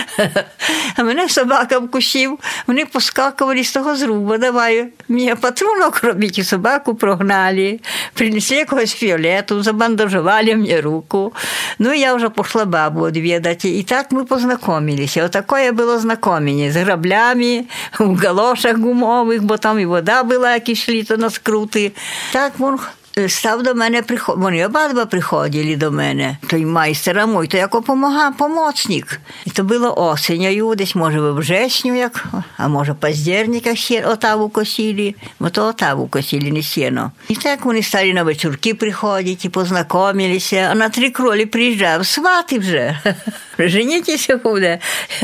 А мене собака вкусив, вони поскакували з того зруба, давай, мені патрунок робить, і собаку прогнали, принесли якогось фіолету, забандажували мені руку. Ну, я вже пішла бабу відвідати, і так ми познайомилися. Отакое було знайомлення з граблями, в галошах гумових, бо там і вода була, як йшли то на скрути. Так він став до мене, вони обидва приходили до мене. Той майстер, а мой, то як помічник. І то було осенью, десь, може, в вжесню, як, а може, паздерника отаву косили, бо то отаву косили, не сіно. І так вони стали на вечірки приходити, і познайомилися, а на 3 кролі приїжджав, свати вже. Женітися буде.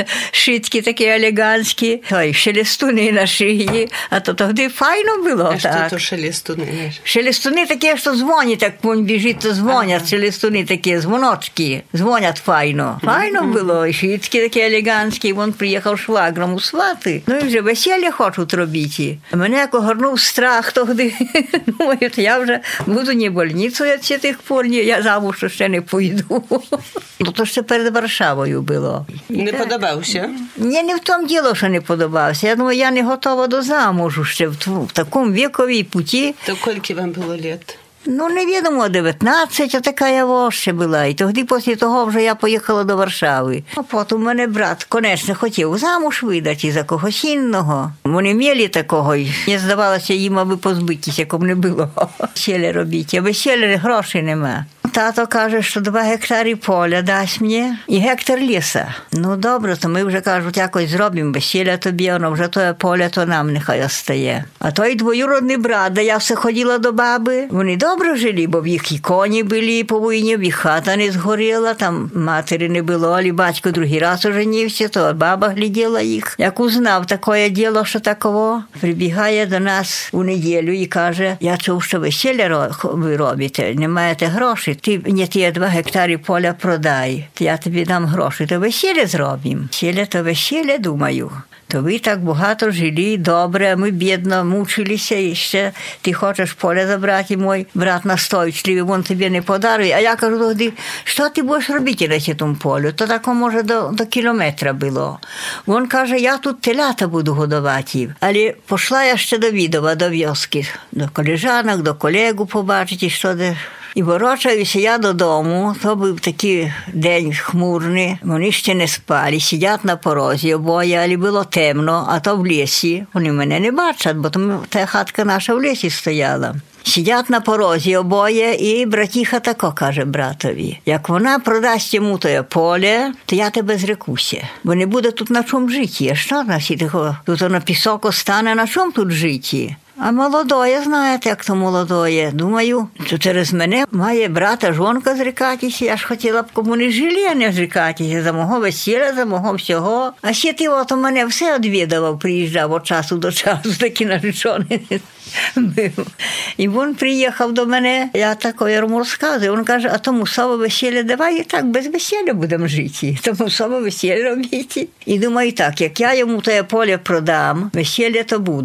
Шитки такі елегантські, ой, шелестуни на шиї, а то тоді файно було. А так. що то шелестуни? Шелестуни такі, що дзвонять, як він біжить, то дзвонять, шелестуни такі, дзвоночки, дзвонять файно. Файно було, і шитки такі елегантські, він приїхав швагром у свати. Ну і вже весілля хочуть робити. А мене як огорнув страх тоді. Думаю, я вже буду не больницею від цих пор, я замуж ще не пойду. Ну то ще перед Варшавою було. Не подобався? Ні, не в тому діло, що не подобався. Я думаю, я не готова до замужу ще в такому віковій путі. То скільки вам було літ? Ну, невідомо, 19, така я ще була. І тоді, після того, вже я поїхала до Варшави. А потім мене брат, звісно, хотів замуж видати за когось іншого. Вони мали такого, і мені здавалося, їм аби позбитися, як б не було. Весілля робіть, а весілля грошей нема. Тато каже, що 2 гектари поля дасть мені і гектар ліса. Ну, добре, то ми вже, кажуть, якось зробимо весілля тобі, воно вже тоє поле, то нам нехай остає. А той двоюродний брат, де я все ходила до баби, вони добре жили, бо в їх і коні були по війні, в їх хата не згоріла, там матері не було, але батько другий раз оженівся, то баба гляділа їх. Як узнав таке діло, що такого, прибігає до нас у неділю і каже, я чув, що весілля ви робите, не маєте грошей. Ти мені ті 2 гектари поля продай, то я тобі дам гроші, то весілля зробимо. Весілля то весілля, думаю. То ви так багато жили, добре, а ми бідно мучилися, і ще ти хочеш поле забрати, і мій брат настойчливий, він тобі не подарує. А я кажу тоді, що ти будеш робити на цьому полю? То тако, може, до кілометра було. Він каже, я тут телята буду годувати. Але пішла я ще до Відова, до вioski, до колежанок, до колегу побачити, що де. І ворочаюся я додому, то був такий день хмурний, вони ще не спали, сидять на порозі обоє, але було темно, а то в лісі. Вони мене не бачать, бо там та хатка наша в лісі стояла. Сидять на порозі обоє, і братіха тако каже братові, як вона продасть йому тоє поле, то я тебе зрекуся, бо не буде тут на чому жити. А що на сітого? Тут на пісок остане, на чому тут жити? А молодоє, знаєте, як то молодоє. Думаю, що через мене має брата жонка зрікатися. Я ж хотіла б кому не жили, а не зрікатися за мого весілля, за мого всього. А ще ти от у мене все відвідував, приїжджав від часу до часу, такий наречений був. І він приїхав до мене, я таке йому розказую. Він каже, а то мусове весілля давай і так без весілля будемо жити. То мусове весілля робити. І думаю так, як я йому те поле продам, весілля то буде.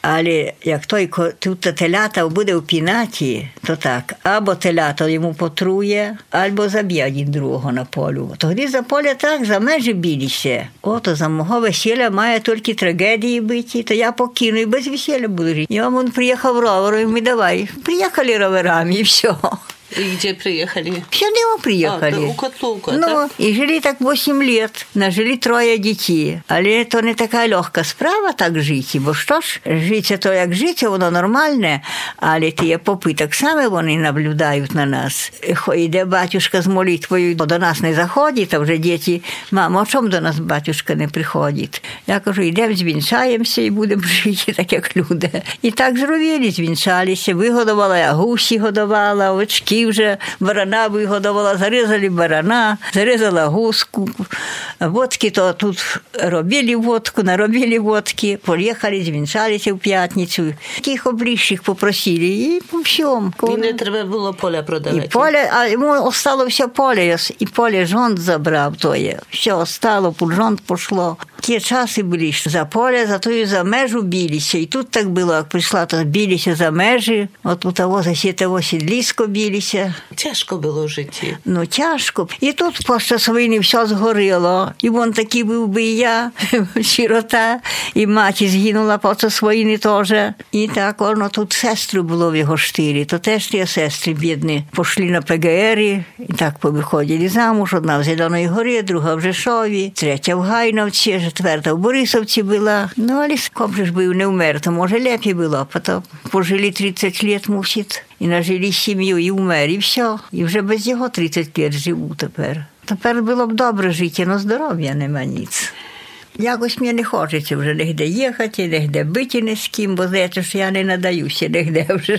Але як той тут телята буде в пінаті, то так, або телята йому потрує, або заб'є один другого на полю. Тоді за поле так, за межі біліся. Ото за мого весілля має тільки трагедії бити, то я покину і без весілля буду жити. Я він приїхав ровером, і ми давай. Приїхали роверами, і все. И где приехали? Сюда мы приехали. У Котлука, ну, так? І жили так 8 лет. Нажили 3 дітей. Але то не така легка справа так жити. Бо що ж, життя то як життя, воно нормальне. Але ті попи так само вони наблюдають на нас. Йде батюшка з молитвою, до нас не заходить, а вже діти, мамо, а чому до нас батюшка не приходить? Я кажу, йдемо, звінчаємося і будемо жити так, як люди. І так зробили, звінчалися. Вигодувала, я гусі годувала, овечки вже барана вигодувала, зарізали барана, зарізала гуску. Водки то тут робили водку, наробили водки, поїхали, звінчалися в п'ятницю. Таких оближчих попросили і по всьому. І не треба було поля продавати. І поле, а йому остало все поле, і поле жонт забрав тоє. Все остало, під жонт пошло. Ті часи були, що за поле, за тою за межу білися. І тут так було, як прийшла, то білися за межі. От у того засітого сідлісько білися. Тяжко було в житті. Ну, тяжко. І тут після війни все згоріло. І він такий був би і я, сирота. І мати згинула після війни теж. І так, воно тут сестри було в його штирі. То теж ті сестри бідні пішли на ПГРі. І так повиходили замуж. Одна в Зеленої горі, друга в Жешові, третя в Гайновці, четверта в Борисовці була. Ну, але ком же ж був не вмер, то може лепі було. Потім пожили 30 лет, мусить. І нажили сім'ю, і вмер, і все. І вже без його 30 лет живу тепер. Тепер було б добре жити, але здоров'я нема ніц. Якось мені не хочеться вже нігде їхати, нігде бити ні з ким, бо здається, що я не надаюся нігде вже.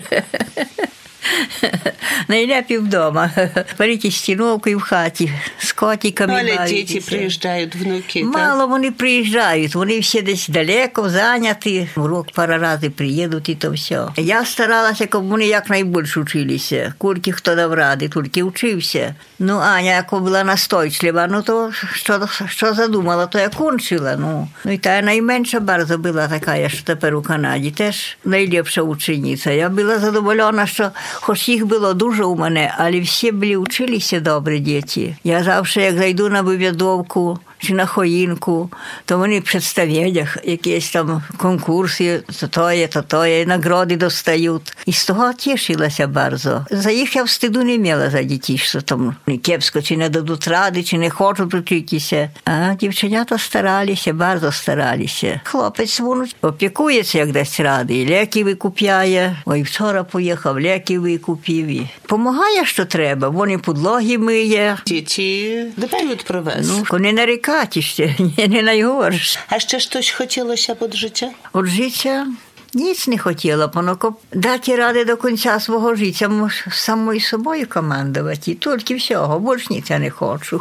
Найлепі вдома. Парити стіновку і в хаті з котиками. Але діти приїжджають, внуки. Мало вони приїжджають. Вони всі десь далеко, зайняті. В рік пару разів приїдуть і то все. Я старалася, щоб вони якнайбільше вчилися. Кільки хто дав ради, тільки вчився. Ну, Аня, як була настойчлива, ну то що задумала, то я кончила. Ну і та найменша bardzo була така, що тепер у Канаді. Теж найліпша учениця. Я була задоволена, що хоч їх було дуже у мене, але всі були вчилися добре діти. Я завжди, як зайду на вивідовку чи на хоїнку, то вони в представленнях, якісь там конкурси, то тое, нагороди достають. І з того тішилася дуже. За їх я встиду не мала за дітей, що там кепсько, чи не дадуть ради, чи не хочуть вчитися. А дівченята старалися, дуже старалися. Хлопець, він опікується, як дасть ради, і ліки викупляє. Ой, вчора поїхав, ліки викупив. І помагає, що треба, вони підлоги миє. Діти дбають про вас. Ну, не нарікають ще, не найгорше. А ще щось хотілося б від життя? Від життя ніц не хотіла, поноко дати ради до кінця свого життя, самою собою командувати. Тільки всього, більш ніц я не хочу.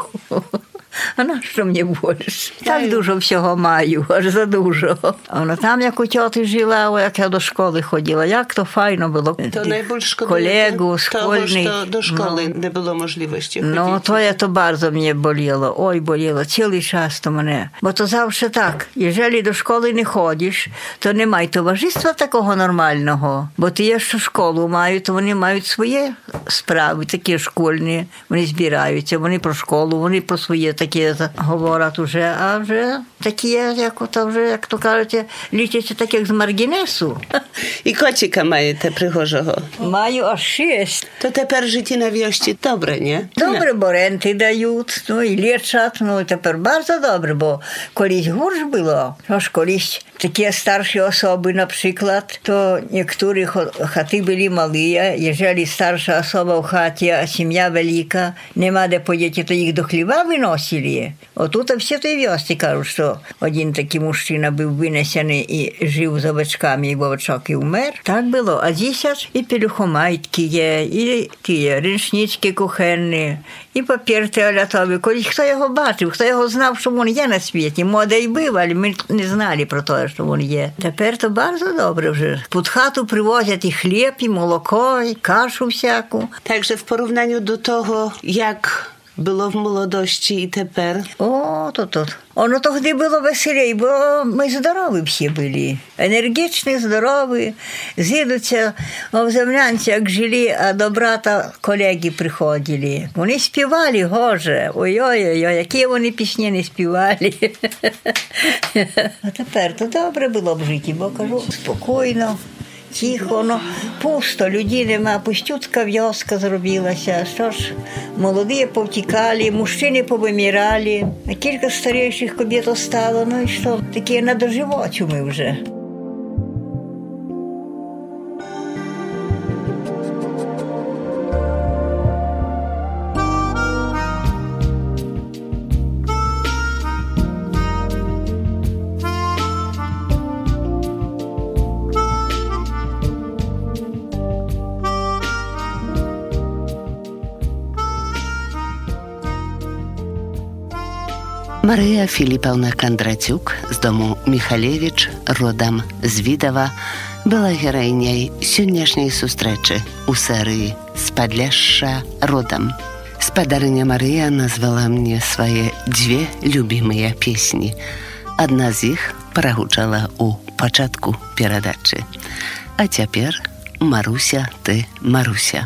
А на що мені більше? Так дуже всього маю, аж за дуже. А вона там, як у тьоти жила, як я до школи ходила, як то файно було. То найбільш шкода колегу, школьний. Того, що до школи не було можливості ходити. Ну, то дуже мені боліло. Ой, боліло, цілий час то мене. Бо то завжди так. Якщо до школи не ходиш, то немає товариства такого нормального. Бо ті, є, що школу мають, то вони мають свої справи, такі школьні. Вони збираються, вони про школу, вони про своє такі говорять уже, а вже такі, як то кажуть, лічаться так, як з маргінесу. І котика маєте пригожого? Маю аж 6. То тепер життя на віості добре, ні? Добре, бо ренти дають, ну і лічать, ну і тепер дуже добре, бо колись гірш було. Тож колись такі старші особи, наприклад, то niektóre хати були малі, якщо старша особа в хаті, а сім'я велика, нема де подіти, то їх до хліба виносили. Отут всі той віості кажуть, що один такий мужчина був винесений і жив з овечками, і овечок і умер. Так було. А зараз і пелюхомайтки є, і ті рушнички кухенні, і папір туалетовий. Колись хто його бачив, хто його знав, що він є на світі. Мода й був, але ми не знали про те, що він є. Тепер то дуже добре вже. Під хату привозять і хліб, і молоко, і кашу всяку. Także w porównaniu do tego, jak Było w młodości i teper? O, to. Ono тогда было веселей, бо ми здорові всі були. Енергічні, здорові. З'їдуться в землянці, як жили, а до брата колеги приходили. Вони співали гоже. Ой-ой-ой, які вони пісні не співали. А тепер то добре було б жити, бо кажу, спокійно. Тихо, ну, пусто, людей нема, пустютка вёска зробилася. Що ж, молоді повтікали, мужчини повимирали, а кілька старіших кобєт остало, ну і що, такі на доживочу ми вже. Марыя Філіпаўна Кандрацюк з дому Міхалевіч, родам з Відава, была гераіняй сённяшняй сустрэчы ў серыі «З Падляшша родам». Спадарыня Марыя назвала мне свае 2 любімыя песні. Адна з іх прагучала ў пачатку перадачы. А цяпер «Маруся, ты, Маруся».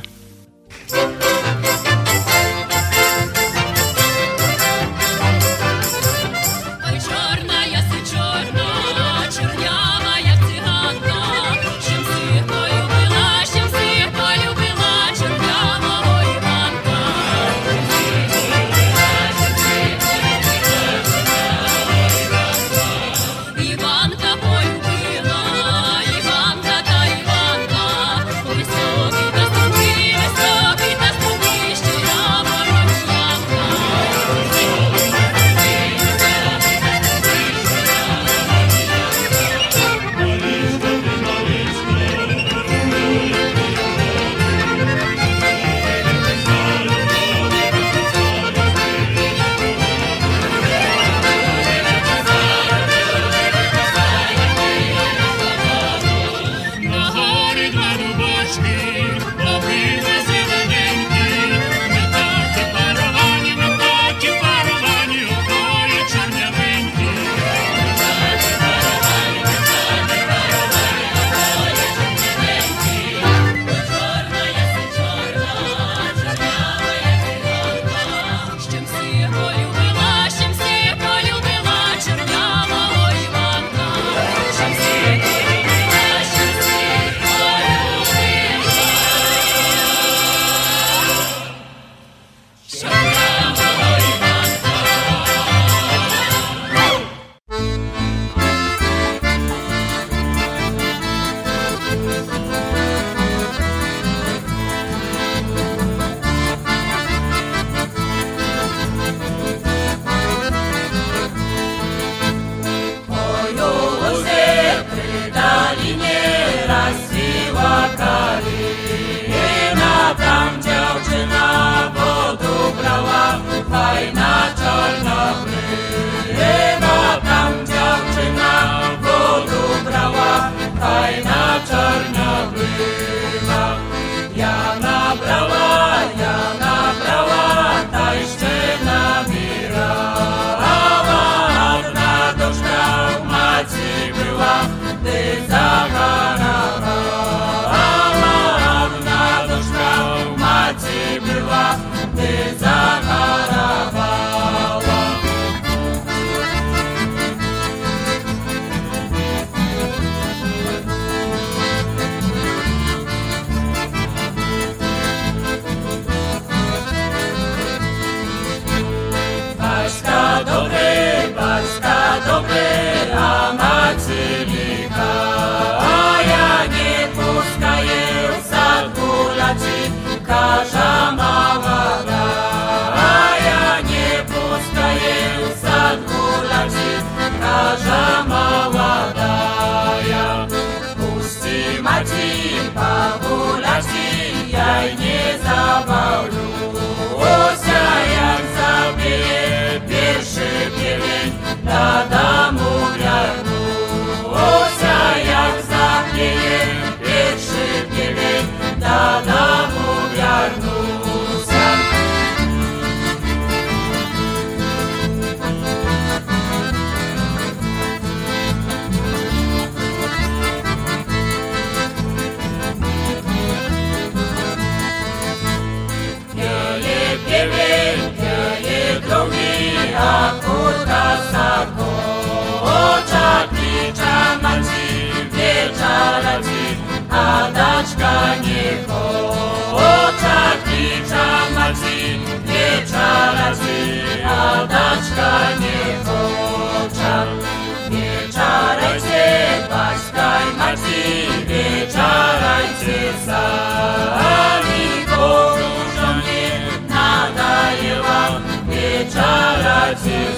Adaczka nie chocza, klicza maci, wieczaracy. Adaczka nie chocza, wieczarajcie, paśkaj maci, wieczarajcie sami. Bożu żonie nadaje wam, wieczarajcie